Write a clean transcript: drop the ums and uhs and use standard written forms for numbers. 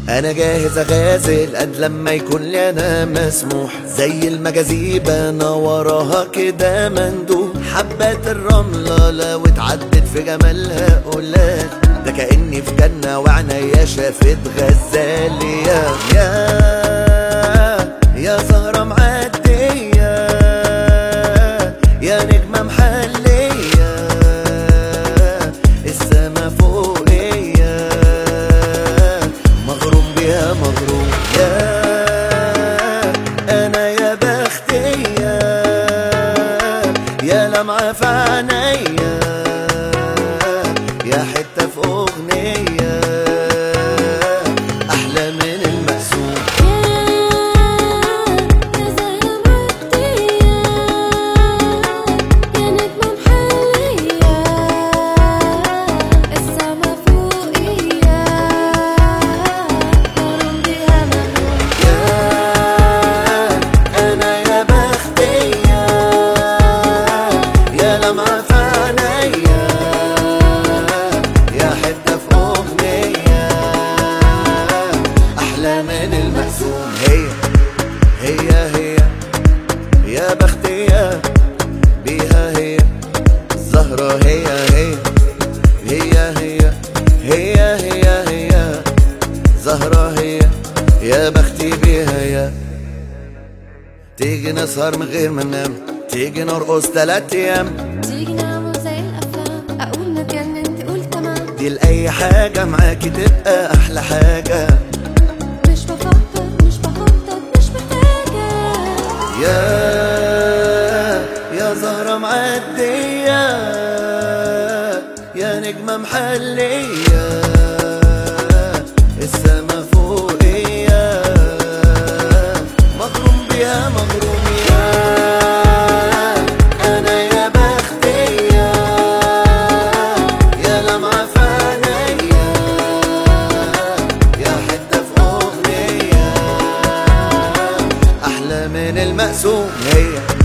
انا جاهز اغازل قد لما يكون لي انا مسموح، زي المجاذيب انا وراها كده مندوب. حبات الرملة لو اتعدت في جمالها قولات، ده كأني في جنة وعنايا شافت غزالية. يا زهرة معدية، يا نجمة محلية، السما فوقية، مغروم بيها مغروم. أنا يا بختية، يا لمعة في عينيا، يا حتة في أغنية أحلى من المقسوم. هي يا بختية بيها، هي الزهرة، هي زهرة، هي يا بختي بيها. يا تيجي نسهر من غير ما ننام، تيجي نرقص 3 أيام، تيجي نعمل زي الأفلام، أقول نتجنن تقول تمام. دي لأي حاجة معاكي تبقى أحلى حاجة. مش بفكر مش بخطط مش محتاجة. يا زهرة معدية، يا نجمة محلية، السما فوقية، مغروم بيها مغروم. أنا يا بختية، يا لمعة في عينيا، يا حتة في أغنية أحلى من المقسوم. هي